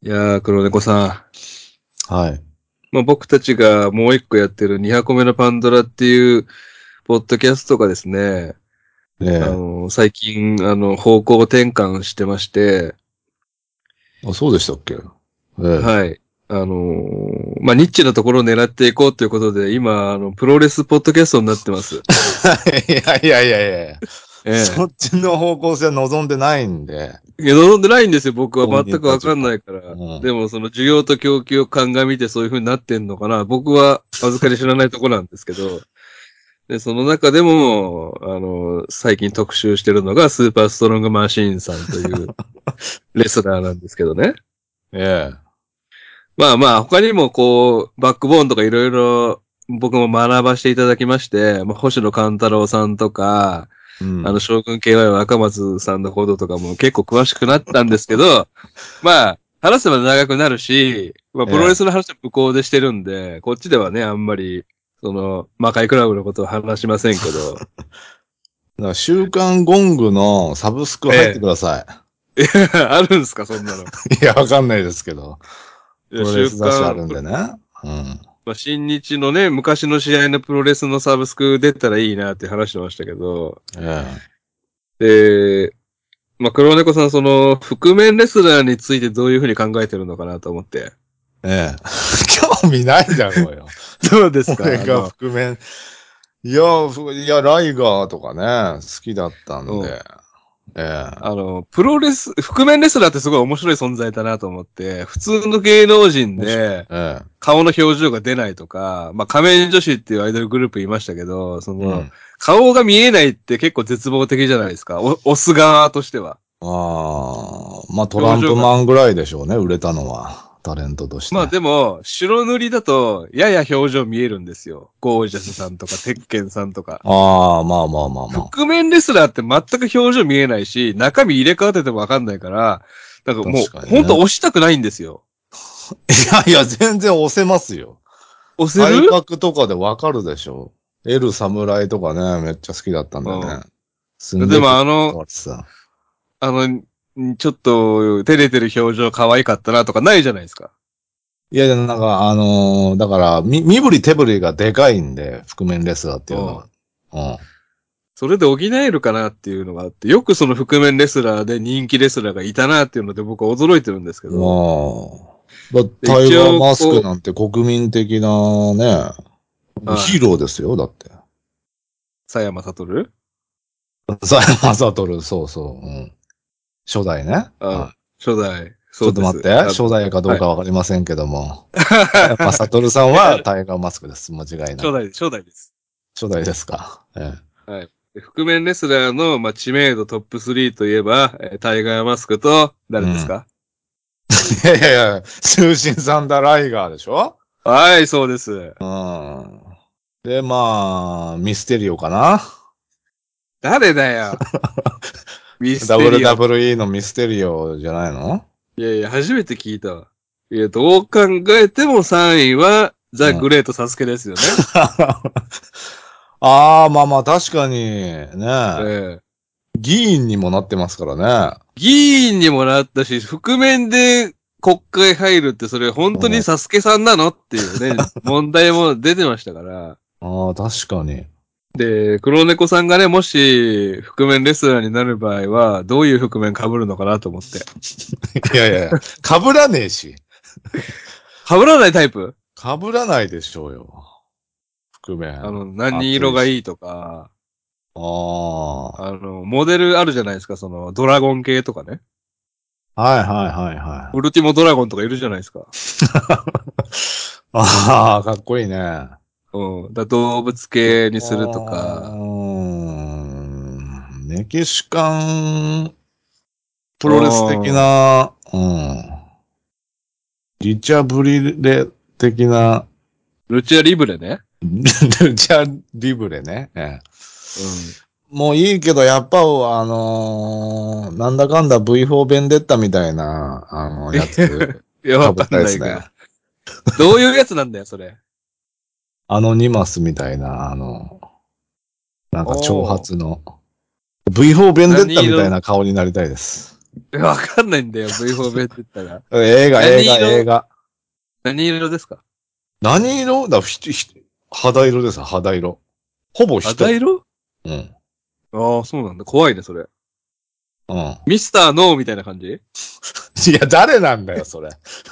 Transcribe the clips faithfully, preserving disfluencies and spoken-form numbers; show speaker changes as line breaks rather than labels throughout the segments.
いやー、黒猫さ
ん。はい。
ん。まあ、僕たちがもう一個やってるにひゃくめのパンドラっていう、ポッドキャストがですね、あ
え
の、最近、あの、方向転換してまして、
え。あ、そうでしたっけ？ええ。
はい。あのーまあ、ニッチなところを狙っていこうということで、今、あの、プロレスポッドキャストになってます。
いやいやいやいやそ
え
っちの方向性は望んでないんで。
え。いや、望んでないんですよ、僕は全
本人
くわかん
たちは。
ないから。
うん。
でも、その需要と供給を鑑みてそういう風になってんのかな。僕は、わずかに知らないところなんですけど、で、その中でも、あの、最近特集してるのがスーパーストロングマシーンさんというレスラーなんですけどね。
ええ。
まあまあ、他にもこう、バックボーンとかいろいろ僕も学ばせていただきまして、まあ、星野勘太郎さんとか、あの、
うん。
将軍 ケーワイ 若松さんのこととかも結構詳しくなったんですけど、まあ、話せば長くなるし、まあ、プロレ
ええ。
スの話は向こうでしてるんで、こっちではね、あんまり、その、魔界クラブのことを話しませんけど、
だから週刊ゴングのサブスク入ってく
え
ださ
え。いや、あるんすか、そんなの。
い。いや、わかんないですけど。
いや、
プロレ
週
ス雑誌あ
刊、
るんでね。うん。
まあ、新日のね、昔の試合のプロレスのサブスク出たらいいなって話してましたけど、
ええ。
で、まあ、黒猫さん、その、覆面レスラーについてどういうふうに考えてるのかなと思って。
ええ。興味ないだろうよ。
どうです
俺が
かあの、
覆面。いや、ふいや、ライガーとかね、好きだったん
うん。
で。ええ。
あの、プロレス、覆面レスラーってすごい面白い存在だなと思って、普通の芸能人
もし、
で、
ええ。
顔の表情が出ないとか、まあ、仮面女子っていうアイドルグループいましたけど、その、
うん。
顔が見えないって結構絶望的じゃないですか。お、押す側としては。
ああ、まあトランプ
表情が。
マンぐらいでしょうね、売れたのは。タレントとして。
まあでも、白塗りだと、やや表情見えるんですよ。ゴージャスさんとか、テッケンさんとか。
ああ、まあまあまあま
覆面レスラーって全く表情見えないし、中身入れ替わっててもわかんないから、なんか
あ。
もう、
確かにね。
ほんと押したくないんですよ。
いやいや、全然押せますよ。
押せる
体格とかでわかるでしょ。エル侍とかね、めっちゃ好きだったんだよね。す
うん。で
んげえ気
もあの、
使われてた。
あの、んちょっと、照れてる表情可愛かったなとかないじゃないですか。
いやいや、なんか、あのーだから、み、身振り手振りがでかいんで、覆面レスラーっていうのは。
うん。
うん。
それで補えるかなっていうのがあって、よくその覆面レスラーで人気レスラーがいたなっていうので僕は驚いてるんですけ
ま
ど、
あ、だ
で
タイガー
一応、
マスク
こ
なんて国民的なね、
う、はい。
ヒーローですよ、だって。
佐山悟
佐山悟、そうそう、うん。初代ね。
あ、
はい。
初代、
ちょ
そうです。
っと待って。
あの、
初代かどう
はい。
かわかりませんけども。佐山悟さんはタイガーマスクです。間違いなく。
初代、初代です。
初代ですか。え
はい。で覆面レスラーの、まあ、知名度トップスリーといえば、えータイガーマスクと、
え。うん。
誰ですか？
いやいやいや、終身サンダーライガーでしょ？
はい、そうです。
うん。で、まあ、ミステリオかな。
誰だよ。ミステリオって。
ダブリューダブリューイー のミステリオじゃないの？
いやいや、初めて聞いたわ。いや、どう考えてもさんいは、ザ・
うん。
グレート・サスケですよね。
ああ、まあまあ、確かに、ね。
ええ。
議員にもなってますからね。
議員にもなったし、覆面で国会入るってそれ本当
うん。
にサスケさんなのっていうね、問題も出てましたから。
ああ、確かに。
で、黒猫さんがね、もし、覆面レスラーになる場合は、どういう覆面被るのかなと思って。
いやいや、被らねえし。
被らないタイプ？
被らないでしょうよ。覆面。
あの、何
暑いし。
色がいいとか、
あ
あの、モデルあるじゃないですか、その、ドラゴン系とかね。
あ。はいはいはいはい。
ウルティモドラゴンとかいるじゃないですか。
ああ、かっこいいね。
うん。だ動物
う
系にするとか、
ーん。メキシカンプ
う
ロレス的
ん。
な、うん。リチャブリレ的な、
ルチアリブレね。
ルチャリブレね。ええ、
うん。
もういいけど、やっぱ、あのーなんだかんだ ブイフォー ベンデッタみたいな、あの、やつ、
いや、わ
被っ
か
たやつね。
んないけど。どういうやつなんだよ、それ。
アノニマスみたいな、あの、なんか長
おー。
髪の。ブイフォー ベンデッタみたい
何色、
な顔になりたいです。
わかんないんだよ、ブイフォー 弁って言ったら。
映画、映画、映画。
何色ですか？
何色だ、ひ、ひ、肌色です、肌色。ほぼ人。
肌色？
うん。
ああ、そうなんだ。怖いね、それ。
うん。
ミスターノーみたいな感じ？
いや、誰なんだよ、それ。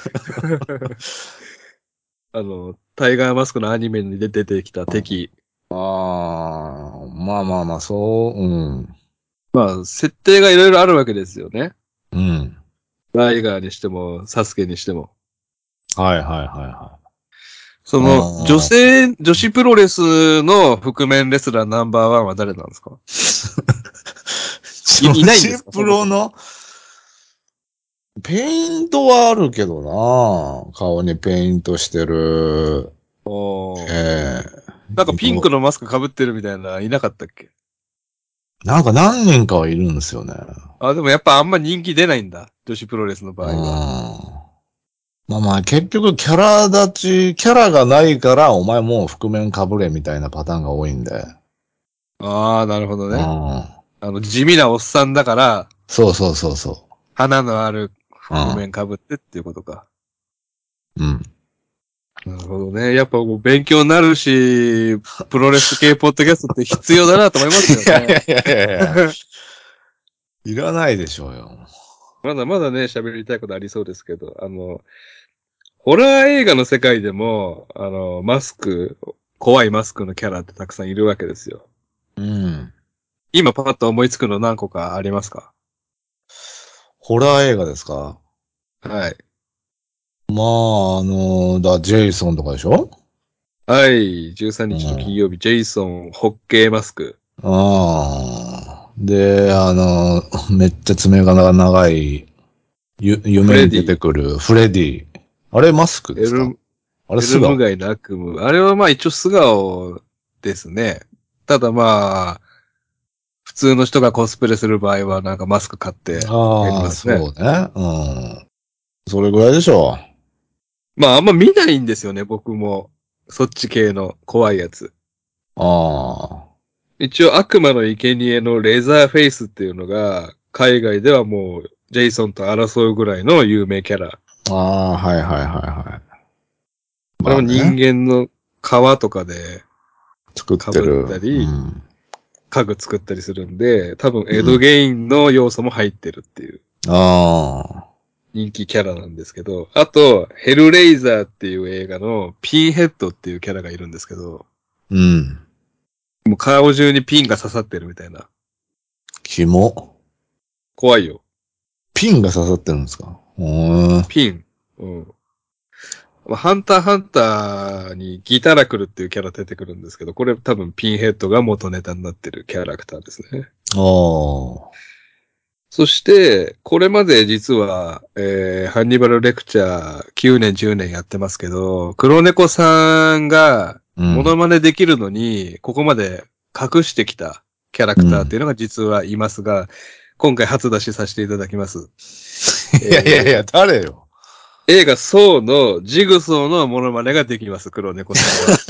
あの、タイガーマスクのアニメに出てきた敵。
ああ、まあまあまあ、そう、うん。
まあ、設定がいろいろあるわけですよね。
うん。
ライガーにしても、サスケにしても。
はいはいはいはい。
その、女
あ
性、女子プロレスの覆面レスラーナンバーワンは誰なんですか？
あ。
い、いないんですか？
プロの、ペイントはあるけどな。顔にペイントしてる。
おー。
え
なんか
えよ
ピンクのマスク被ってるみたいな、いなかったっけ？
なんか何人かはいるんですよね。
あ、でもやっぱあんま人気出ないんだ。女子プロレスの
うん。
場合は。
まあまあ、結局キャラ立ち、キャラがないから、お前もう覆面被れみたいなパターンが多いんで。
ああ、なるほど
う
ね。
ん。
あの、地味なおっさんだから、
そうそうそうそ
花のある
う。
覆面被ってっていうことか。
うん。うん。
なるほどね。やっぱもう勉強になるし、プロレス系ポッドキャストって必要だなと思いますよ
いやい
ね。
やいやいやいや。いらないでしょうよ。
まだまだね、喋りたいことありそうですけど、あの、ホラー映画の世界でも、あの、マスク、怖いマスクのキャラってたくさんいるわけですよ。
うん。
今パッと思いつくの何個かありますか？
ホラー映画ですか？
はい。
まあ、あの、だ、ジェイソンとかでしょ？
はい。13
う
日の金
ん。
曜日、ジェイソン、ホッケーマスク。
ああ。で、あの、めっちゃ爪が長い、ゆ、
フ
夢に出て
レディ、
くるフレディ。あれマスクですか？
エル、
あれ
エルム
素顔？
街の悪夢。あれはまあ一応素顔ですね。ただまあ、普通の人がコスプレする場合はなんかマスク買ってやり
ああ、
ますね。
そうね。うん。それぐらいでしょ
まああんま見ないんですよね、僕も。そっち系の怖いやつ。
う。あ
一応悪魔の生贄のレザーフェイスっていうのが、海外ではもう、ジェイソンと争うぐらいの有名キャラ。
あ。ああ、はいはいはいはい。
あれも人
まあね。
間の皮とかで
作って
被っ
る。
たり、
うん。
家具作ったりするんで、多分エド
うん。
ゲインの要素も入ってるっていう
ああ。
人気キャラなんですけど、あと、ヘルレイザーっていう映画のピンヘッドっていうキャラがいるんですけど、
うん。
もう顔中にピンが刺さってるみたいな。
紐。
怖いよ。
ピンが刺さってるんですか？うーん。
ピン。うん。まあハンターハンターにギタラクルっていうキャラ出てくるんですけど、これ多分ピンヘッドが元ネタになってるキャラクターですね。
ああ。
そして、これまで実は、えー、ハンニバルレクチャーきゅうねん、じゅうねんやってますけど、黒猫さんが
うん。
モノマネできるのに、ここまで隠してきたキャラクターって
うん。
いうのが実はいますが、今回初出しさせていただきます。
いやいやいや、
えー、
誰よ。
映画ソーのジグソーのモノマネができます、黒猫さんは。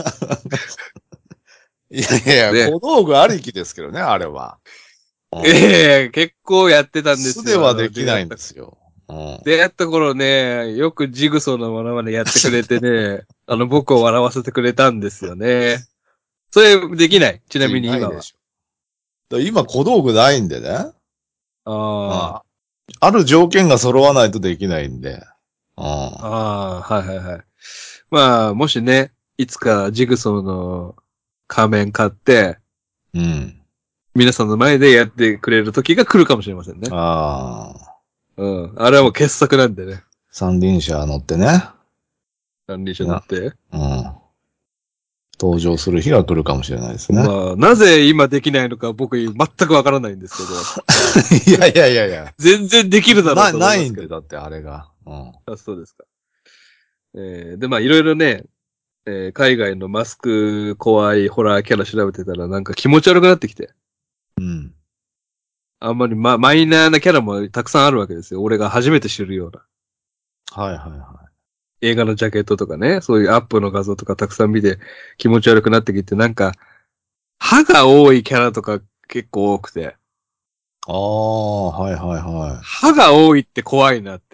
いやいやいや、
で、
小道具ありきですけどね、あれは。うん。
ええ結構やってたんですよ。あ
素では
の、
できないん
出会った、
ですよ。うん。
出会った頃ね、よくジグソーのモノマネやってくれてね、あの、僕を笑わせてくれたんですよね。それできない。ちなみ
い
に今は。
ないでしょ。だから今小道具ないんでね。
あ
ああ。ある条件が揃わないとできないんで。うん。
あ、ああ、はいはいはい。まあ、もしね、いつかジグソーの仮面買って、
うん。
皆さんの前でやってくれる時が来るかもしれませんね。
ああ。
うん。あれはもう傑作なんでね。
三輪車乗ってね。
三輪車乗っ
な、
て。
うん。登場する日が来るかもしれないですね。
まあ、なぜ今できないのか僕全くわからないんですけど、
いやいやいやいや。
全然できるだろう
な、
と思い
ないんで、
ますけど。
だってあれが。うん。
あ、そうですか。えーで、まあ、いろいろね、えー海外のマスク怖いホラーキャラ調べてたらなんか気持ち悪くなってきて。
うん。
あんまりま、マイナーなキャラもたくさんあるわけですよ。俺が初めて知るような。
はいはいは
映画のジャケットとかね、そういうアップの画像とかたくさん見て気持ち悪くなってきて、なんか、歯が多いキャラとか結構多くて。
ああ、はいはいはい。
歯が多いって怖いなって。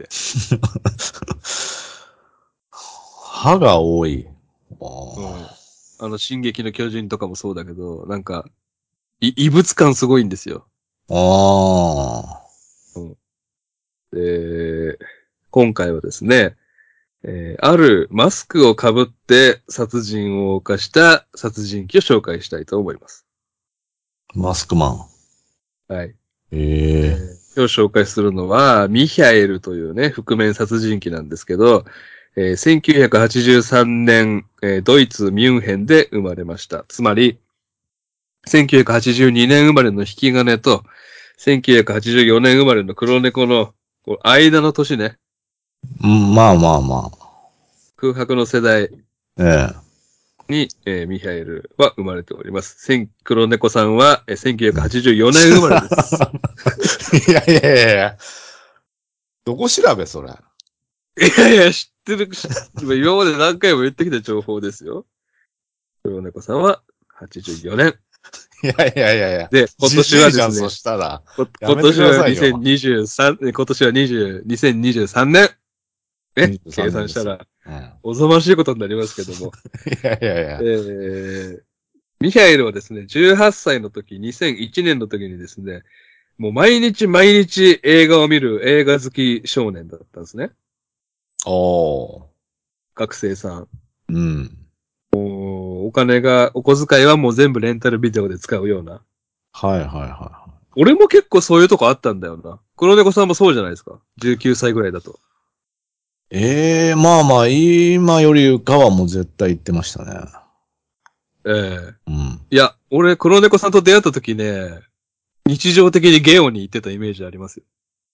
歯が多い。あ
うん。
ー
あの、進撃の巨人とかもそうだけど、なんか、い異物感すごいんですよ。
あ
うん。で、今回はですね、えーあるマスクをかぶって殺人を犯した殺人鬼を紹介したいと思います。
ー、マスクマン。
はい。え
ええ
ー今日紹介するのは、ミヒャエルというね、覆面殺人鬼なんですけど、えーせんきゅうひゃくはちじゅうさんねん、えードイツ・ミュンヘンで生まれました。つまり、せんきゅうひゃくはちじゅうにねん生まれの引き金と、せんきゅうひゃくはちじゅうよねん生まれの黒猫のこう間の年ね、
うん、まあまあまあ。
空白の世代
ええ。
に、えーミヒャエルは生まれております。千黒猫さんは、えーせんきゅうひゃくはちじゅうよねん生まれです。
いやいやいやいや。どこ調べそれ。
いやいや、知ってる、知今まで何回も言ってきた情報ですよ。黒猫さんははちじゅうよねん。
いやいやいやいや。
で、今
じ
年
じいじゃん、そ
はですね、
したら。
こ
やめてくだ
今年は
さいよ。
にせんにじゅうさん、え今年はにじゅう、にせんにじゅうさんねん。ね、計
にじゅうさんねんですよ。
算したら、
うん。い
おぞましいことになりますけども。
やいやい
え
や。
ー、ミヒャエルはですね、じゅうはっさいの時、にせんいちねんの時にですね、もう毎日毎日映画を見る映画好き少年だったんですね。
おー。
学生さん。
うん。
お金が、お小遣いはもう全部レンタルビデオで使うような。
はいはいは
俺も結構そういうとこあったんだよな。黒猫さんもそうじゃないですか。じゅうきゅうさいぐらいだと。
い。ええー、まあまあ、今よりかはもう絶対言ってましたね。
ええ
うん。
いや、俺、黒猫さんと出会った時ね、日常的にゲオに行ってたイメージありますよ。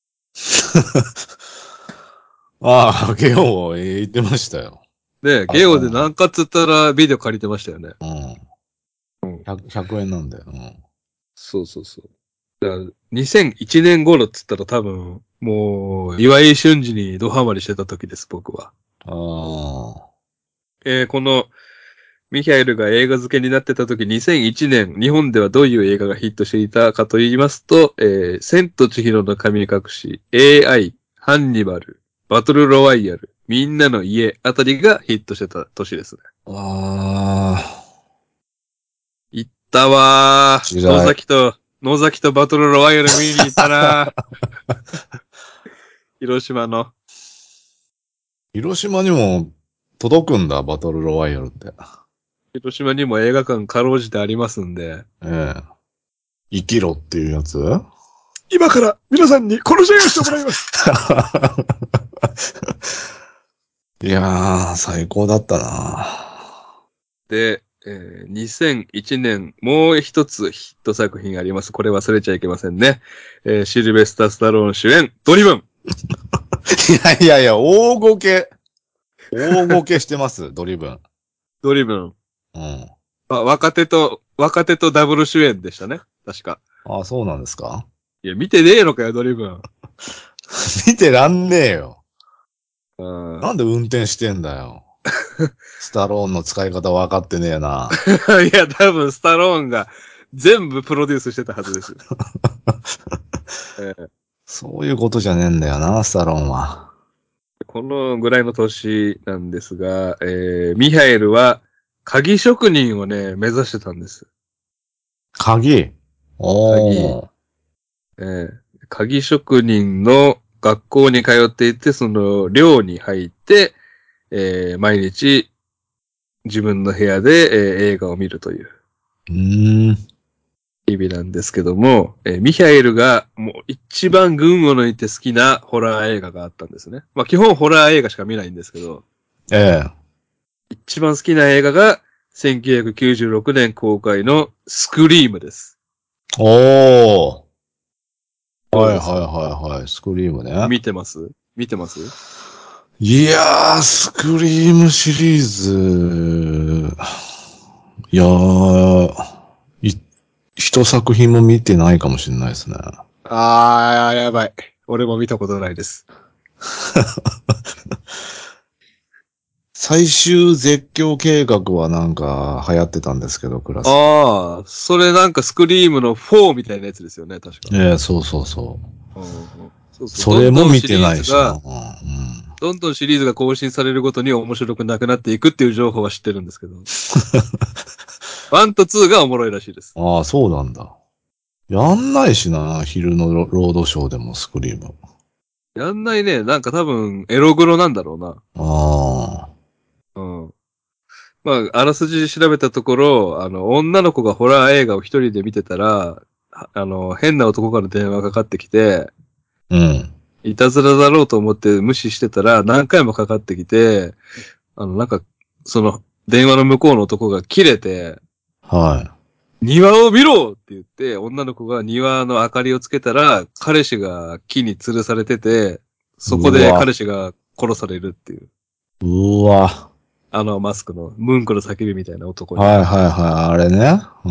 ああ、ゲオ言ってましたよ。
で、
あ、う
ゲオで
ん。
何かっつったらビデオ借りてましたよね。
うん。
うん。
ひゃく、ひゃくえんなんだよ。うん。
そうそうそう。だからにせんいちねん頃っつったら多分、もう、岩井俊二にドハマりしてた時です、僕は。
ああ。
えーこの、ミヒャエルが映画付けになってた時、にせんいちねん、日本ではどういう映画がヒットしていたかと言いますと、えー、千と千尋の神隠し、エーアイ、ハンニバル、バトルロワイヤル、みんなの家あたりがヒットしてた年ですね。
ああ。
行ったわー。野
時代。
崎と、野崎とバトルロワイヤル見に行ったなー。広島の。
広島にも届くんだ、バトルロワイヤルって。
広島にも映画館かろうじてありますんで、
ええ。生きろっていうやつ。
今から皆さんに殺し合いをしてもらいます。
いやー、最高だったな。
で、えーにせんいちねん、もう一つヒット作品あります。これ忘れちゃいけませんね。えーシルベスタ・スタローン主演、ドリブン。
いやいやいや、大ごけ。大ごけしてます、ドリブン。
ドリブン。
うん。
あ、若手と、若手とダブル主演でしたね。確か。
ああ、そうなんですか？
いや、見てねえのかよ、ドリブン。
見てらんねえよ。
うん。
なんで運転してんだよ。スタローンの使い方分かってねえな。
いや、多分、スタローンが全部プロデュースしてたはずですよ。えー
そういうことじゃねえんだよな、スタローンは。
このぐらいの年なんですが、えーミハエルは鍵職人をね、目指してたんです。
鍵。
鍵、
おー。
えー鍵職人の学校に通っていて、その寮に入って、えー毎日自分の部屋で、えー映画を見るという
うーん。
日々なんですけども、えーミヒャエルがもう一番群を抜いて好きなホラー映画があったんですね。まあ基本ホラー映画しか見ないんですけど、
ええ。
一番好きな映画がせんきゅうひゃくきゅうじゅうろくねん公開のスクリームです。
おー。はいはい
どうですか？
はいはい。スクリームね。
見てます見てます
いやー、スクリームシリーズ、いやー、い、一作品も見てないかもしれないですね。
あー、やばい。俺も見たことないです。
最終絶叫計画はなんか流行ってたんですけど、クラス。
ああ、それなんかスクリームのフォーみたいなやつですよね、確か。
ええ、そうそうそう。
うんうん、そうそう。
そ
ど
れも見て
んどんシリ
ないしな。
ーズが、
うん。
どんどんシリーズが更新されるごとに面白くなくなっていくっていう情報は知ってるんですけど。ワンとツーがおもろいらしいです。
ああ、そうなんだ。やんないしな、昼のロロードショーでもスクリーム。
やんないね。なんか多分、エログロなんだろうな。
あ
うん。まあ、あらすじ調べたところ、あの、女の子がホラー映画を一人で見てたら、ああの、変な男から電話がかかってきて、
あ、うん。
いたずらだろうと思って無視してたら何回もかかってきて、あの、なんか、その、電話の向こうの男が切れて、
は
庭を見ろって言って、女の子が庭の明かりをつけたら、彼氏が木に吊るされてて、
い。
そこで彼
うわ、
氏が殺されるっていう。
うわ。
あのマスクの、ムンクの叫びみたいな男に。
はいはいはい、あれね。うん。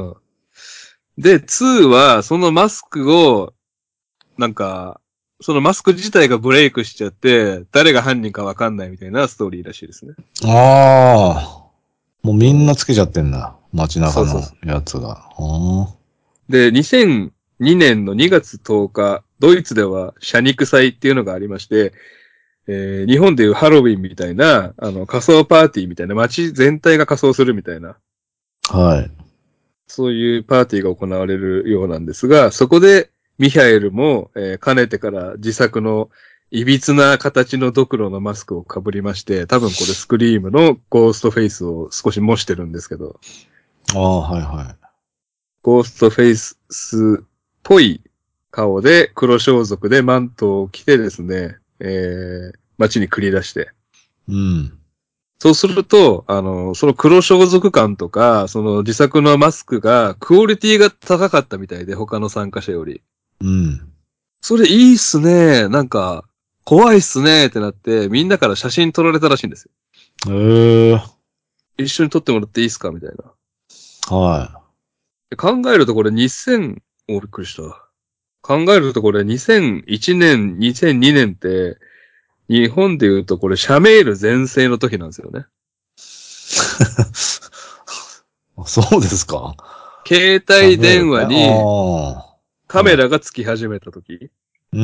うん。で、ツーは、そのマスクを、なんか、そのマスク自体がブレイクしちゃって、誰が犯人かわかんないみたいなストーリーらしいですね。
ああ、もうみん
うん。
なつけちゃってんだ。街中の
そうそうそ
やつが。あ
う。で、にせんにねんのにがつとおか、ドイツではシャニク祭っていうのがありまして、えー日本でいうハロウィンみたいな、あの、仮装パーティーみたいな、街全体が仮装するみたいな、
あ、はい。
そういうパーティーが行われるようなんですが、そこでミハエルも、えーかねてから自作のいびつな形のドクロのマスクをかぶりまして、多分これスクリームのゴーストフェイスを少し模してるんですけど、
ああ、はいはい。
ゴーストフェイスっぽい顔で黒装束でマントを着てですね、えー、街に繰り出して、
うん。
そうすると、あの、その黒装束感とか、その自作のマスクが、クオリティが高かったみたいで、他の参加者より。
うん。
それいいっすね。なんか、怖いっすねってなって、みんなから写真撮られたらしいんですよ。
ええ、
一緒に撮ってもらっていいっすかみたいな。
は
で考えるとこれにせん、お、びっくりした。考えるとこれにせんいちねん、にせんにねんって、日本で言うとこれシャメール全盛の時なんですよね。
い。そうですか。
携帯電
喋るね。
話に
ああ。
カメ
はい。
ラがつき始めた時
うん。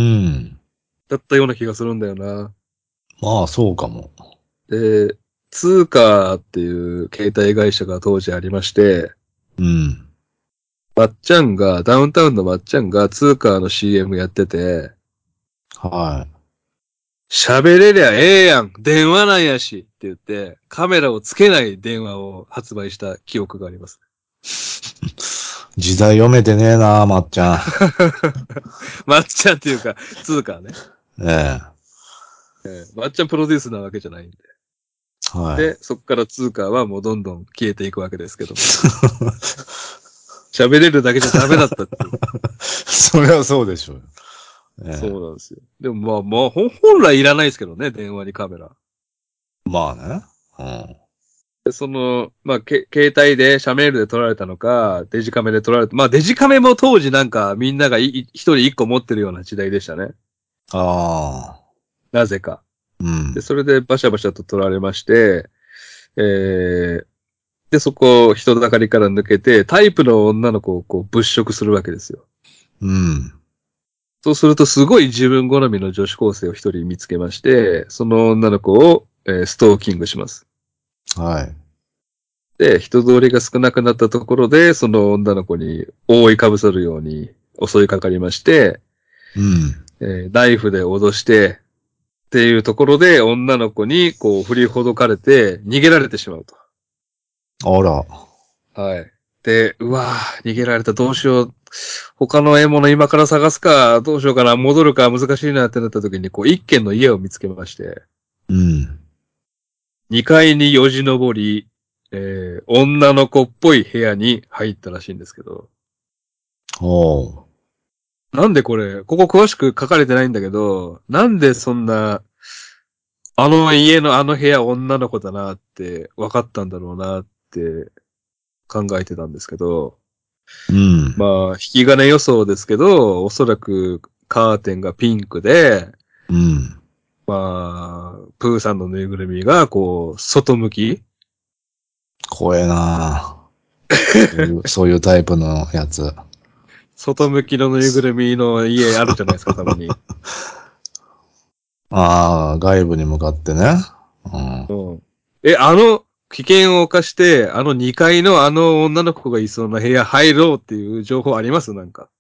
だったような気がするんだよな。
まあ、そうかも。
で、通貨っていう携帯会社が当時ありまして、
うん。
まっちゃんが、ダウンタウンのまっちゃんが通貨の シーエム やってて、
は
喋れりゃええやん電話なんやしって言って、カメラをつけない電話を発売した記憶があります。
い。時代読めてねえな、まっちゃん。
まっちゃんっていうか、通貨ね。
ええ。
えーまっちゃんプロデュースなわけじゃないんで。で、
はい。
そっから通貨はもうどんどん消えていくわけですけども。喋れるだけじゃダメだったっていう。
そりゃそうでしょうよ。ええ。
そうなんですよ。でもまあまあ、ほ本来いらないですけどね、電話にカメラ。
まあね。うん。
でその、まあ、け、携帯で、シャメールで撮られたのか、デジカメで撮られた。まあ、デジカメも当時なんかみんながいい一人一個持ってるような時代でしたね。
ああ。
なぜか。で、
うん。
それでバシャバシャと撮られまして、えー、で、そこを人だかりから抜けて、タイプの女の子をこう物色するわけですよ。
うん。
そうするとすごい自分好みの女子高生を一人見つけまして、その女の子を、えーストーキングします。
はい。
で、人通りが少なくなったところで、その女の子に覆いかぶさるように襲いかかりまして、
うん。
えーナイフで脅して、っていうところで女の子にこう振りほどかれて逃げられてしまうと。
あら。
はい。で、うわぁ、逃げられた、どうしよう。他の獲物今から探すか、どうしようかな、戻るか難しいなってなった時に、こう一軒の家を見つけまして、
うん。
にかいによじ登り、えー、女の子っぽい部屋に入ったらしいんですけど、
おう。
なんでこれ、ここ詳しく書かれてないんだけど、なんでそんな、あの家のあの部屋女の子だなって分かったんだろうなって考えてたんですけど、
うん。
まあ、引き金予想ですけど、おそらくカーテンがピンクで、
うん。
まあ、 プーさんのぬいぐるみが、こう、外向き
怖えなそういう、そういうタイプのやつ。
外向きのぬいぐるみの家あるじゃないですか、たまに。
ああ、外部に向かってね。うん。
うん。え、あの、危険を冒して、あのにかいのあの女の子がいそうな部屋入ろうっていう情報ありますなんか。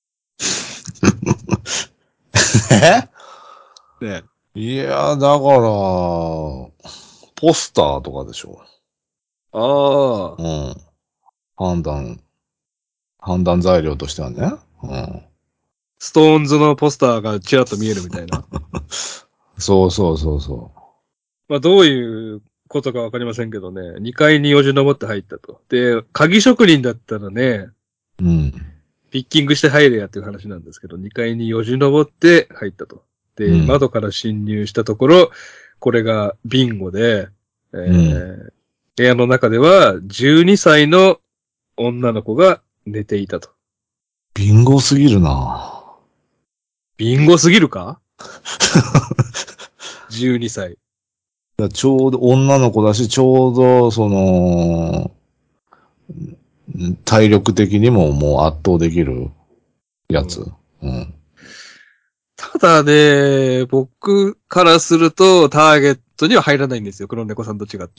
え
ね。
いや、だから、ポスターとかでしょ。
ああ。
うん。判断、判断材料としてはね。うん。
ストーンズのポスターがちらっと見えるみたいな。
そうそうそうそ
まあ、どういうことかわかりませんけどね。にかいによじ登って入ったと。で、鍵職人だったらね、
う。うん。
ピッキングして入れやっていう話なんですけど、にかいによじ登って入ったと。で、
うん。
窓から侵入したところ、これがビンゴで、え
うん
ー、部屋の中ではじゅうにさいの女の子が寝ていたと。
ビンゴすぎるな
ビンゴすぎるか ?じゅうに 歳。
だちょうど女の子だし、ちょうど、その、体力的にももう圧倒できるやつ。
うん。
うん。
ただね、僕からするとターゲットには入らないんですよ。黒猫さんと違って。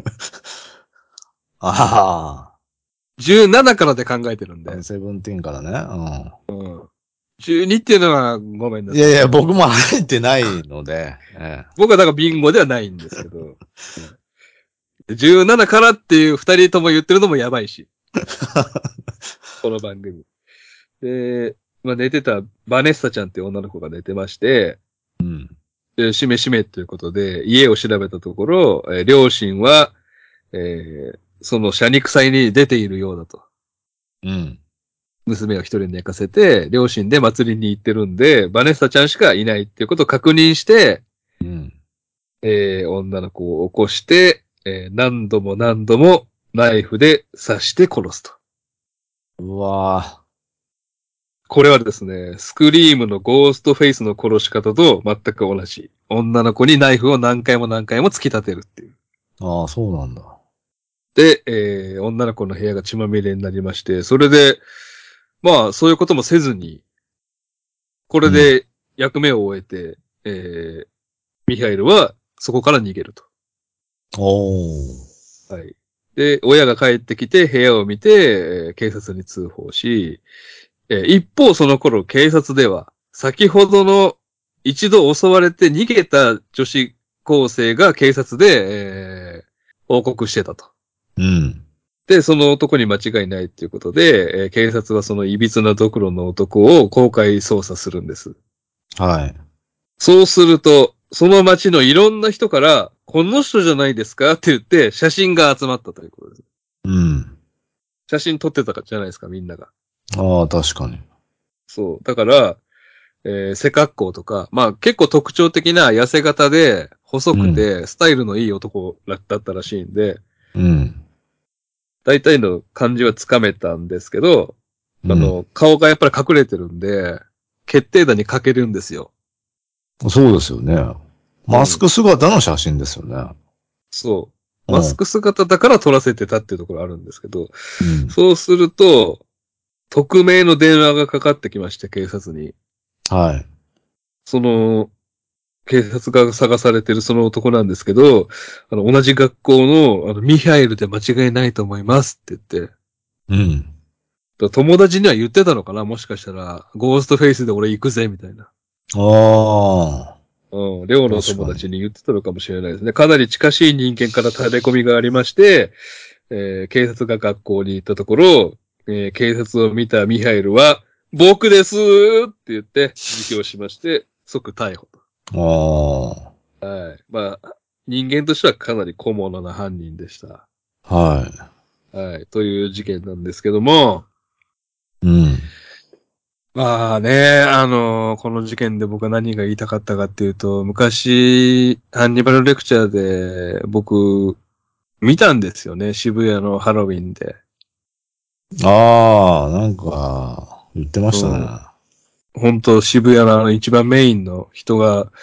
あ
じゅうななからで考えてるん
あ、
で。
セブンティーンからね。
じゅうにっていうのはごめん
うん。いやいや、
なさいね。
僕も入ってないので、え
僕はだからビンゴではないんですけど。じゅうななからっていう二人とも言ってるのもやばいし。この番組。で、まあ、寝てたバネッサちゃんっていう女の子が寝てまして、
え。うん。
でしめしめということで、家を調べたところ、えー両親は、えーそのシャニク祭に出ているようだと。
うん。
娘を一人寝かせて、両親で祭りに行ってるんで、バネッサちゃんしかいないっていうことを確認して、
うん。
えー女の子を起こして、えー何度も何度もナイフで刺して殺すと。
うわ
これはですね、スクリームのゴーストフェイスの殺し方と全く同じ。女の子にナイフを何回も何回も突き立てるっていう。
ぁ。ああ、そうなんだ。
で、えー女の子の部屋が血まみれになりまして、それで、まあ、そういうこともせずに、これ
うん。
で役目を終えて、えーミハイルはそこから逃げると。
おー。
はい。で、親が帰ってきて部屋を見て、えー警察に通報し、えー一方その頃警察では、先ほどの一度襲われて逃げた女子高生が警察で、えー報告してたと。
うん。
で、その男に間違いないっていうことで、えー警察はその歪なドクロの男を公開捜査するんです。
はい。
そうすると、その街のいろんな人から、この人じゃないですかって言って写真が集まったということです。
うん。
写真撮ってたかじゃないですか、みんなが。
ああ、確かに。
そう。だから、えー背格好とか、まあ結構特徴的な痩せ型で、細
うん。
くて、スタイルのいい男だったらしいんで、
うん。
大体の感じはつかめたんですけど、
うん。
あの、顔がやっぱり隠れてるんで、決定打に欠けるんですよ。
そうですよね。マス
うん。
ク姿の写真ですよね。
そう。
うん。
マスク姿だから撮らせてたっていうところあるんですけど、
うん。
そうすると、匿名の電話がかかってきまして、警察に。
はい。
その、警察が探されてるその男なんですけど、あの、同じ学校の、あの、ミハイルで間違いないと思いますって言って、
うん。
友達には言ってたのかなもしかしたら、ゴーストフェイスで俺行くぜ、みたいな。
ああ、
うん、寮の
確かに。
友達に言ってたのかもしれないですね。かなり近しい人間から垂れ込みがありまして、えー警察が学校に行ったところ、えー警察を見たミハイルは、僕ですーって言って自供しまして、即逮捕と。
あ
はい。まあ、人間としてはかなり小物な犯人でした。
あ、は
はい。という事件なんですけども、
い。うん。
まあね、あのこの事件で僕は何が言いたかったかっていうと、昔、ハンニバルレクチャーで僕、見たんですよね。渋谷のハロウィンで。
ああ、なんか、言ってました
うん。
ね。
本当渋谷のあの一番メインの人が、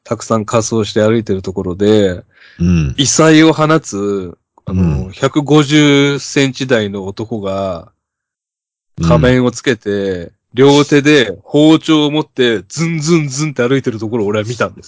たくさん仮装して歩いてるところで、
うん。
異彩を放つ、あの、
うん
ひゃくごじゅっセンチ台の男が仮面をつけて、両手で包丁を持ってズンズンズンって歩いてるところを俺は見たんです。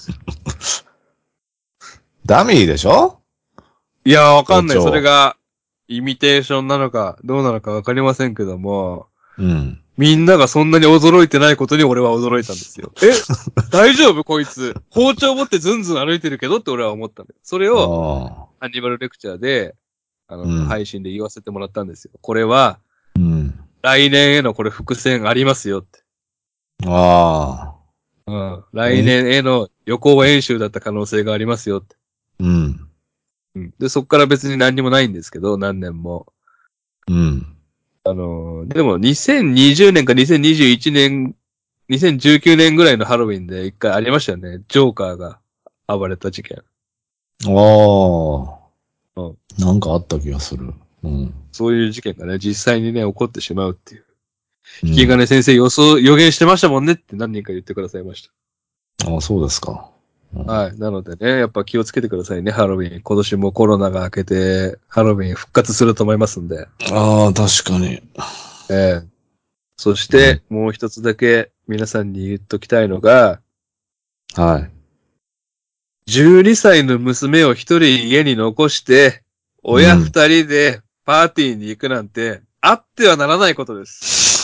ダミーでしょ？
いやーわかんない。
包丁
それがイミテーションなのかどうなのかわかりませんけども、
うん。
みんながそんなに驚いてないことに俺は驚いたんですよ。え大丈夫こいつ。包丁持ってズンズン歩いてるけどって俺は思ったんだよ。それを
ああ。
アニマルレクチャーで、あの、
うん。
配信で言わせてもらったんですよ。これは、
うん。
来年へのこれ伏線ありますよって。
ああ。
うん。来年への予行演習だった可能性がありますよって。
うん。
うん。で、そっから別に何にもないんですけど、何年も。
うん。
あのー、でもにせんにじゅうねんかにせんにじゅういちねん、にせんじゅうきゅうねんぐらいのハロウィンで一回ありましたよね。ジョーカーが暴れた事件。
ああ。
うん。
なんかあった気がする。うん。
そういう事件がね、実際にね、起こってしまうっていう。
うん、
引き金先生予想、予言してましたもんねって何人か言ってくださいまし
ああ、そうですか。
た。はい。なのでね、やっぱ気をつけてくださいね、ハロウィン。今年もコロナが明けて、ハロウィン復活すると思いますんで。
ああ、確かに。
ええ。そして、もう一つだけ皆さんに言っときたいのが、
はい。
じゅうにさいの娘を一人家に残して、親二人でパーティーに行くなんて、あってはならないことです。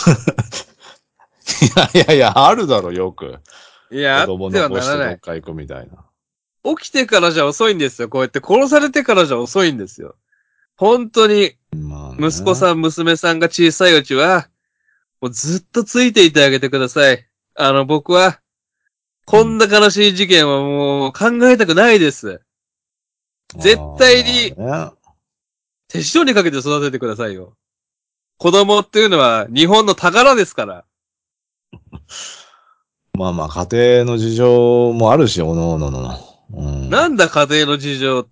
いやいやいや、あるだろ、よく。
いや、あ
子供
っては
残して
ならない。
どっか行くみたいな。
起きてからじゃ遅いんですよ。こうやって殺されてからじゃ遅いんですよ。本当に、
まあね。
息子さん、娘さんが小さいうちは、もうずっとついていてあげてください。あの、僕は、こんな悲しい事件はもう考えたくないです。絶
ああ、
対に
まあね。
手塩にかけて育ててくださいよ。子供っていうのは日本の宝ですから。
まあまあ、家庭の事情もあるし、おのおのの。うん。
なんだ家庭の事情って。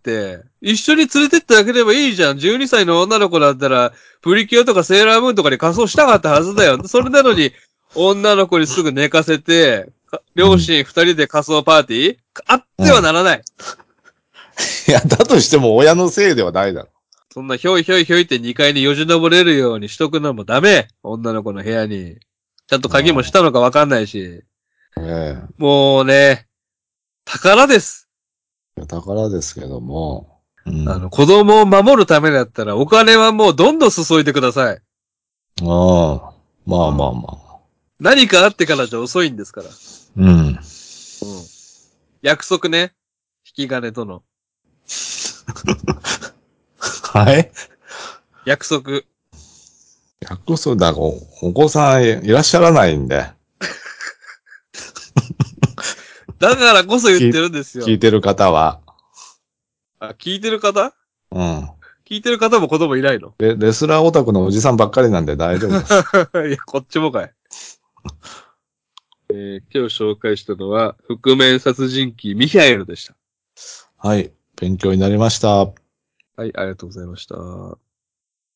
一緒に連れてってあげればいいじゃん。じゅうにさいの女の子だったら、プリキュアとかセーラームーンとかに仮装したかったはずだよ。それなのに、女の子にすぐ寝かせて、両親二人で仮装パーティーあってはならない。
いや、だとしても親のせいではないだろ。
そんなひょいひょいひょいってにかいによじ登れるようにしとくのもダメ。女の子の部屋に。ちゃんと鍵もしたのかわかんないし。
え
もうね、宝です。
え。宝ですけども。うん。
あの、子供を守るためだったらお金はもうどんどん注いでください。
ああ。まあまあ
うん。
まあ。
何かあってからじゃ遅いんですから。
うん。
うん。約束ね。引き金との。
はい。
約束。
約束だ、お、お子さんいらっしゃらないんで。
だからこそ言って
聞、
るんですよ。
聞いてる方は。
あ、聞いてる方
うん。
聞いてる方も子供いないの？
レ、レスラーオタクのおじさんばっかりなんで大丈夫です。
いや、こっちもかい。えー今日紹介したのは、覆面殺人鬼ミヒャエルでした。
はい。勉強になりました。
はい、ありがとうございました。